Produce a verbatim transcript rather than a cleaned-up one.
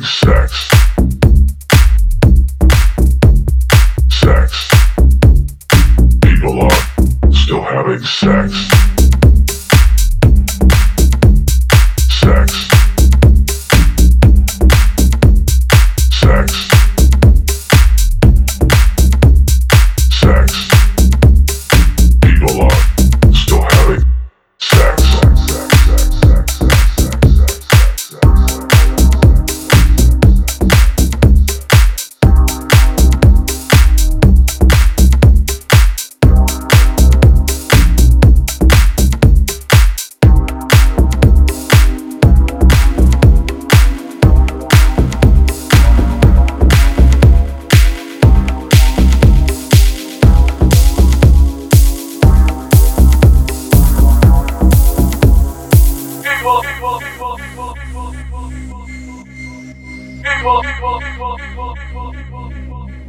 sex. Sex. People are still having sex. Sex. Sex. Sex. People are still having sex. People, people, people, people, people, people, people, people, people, people, people, people, people, people.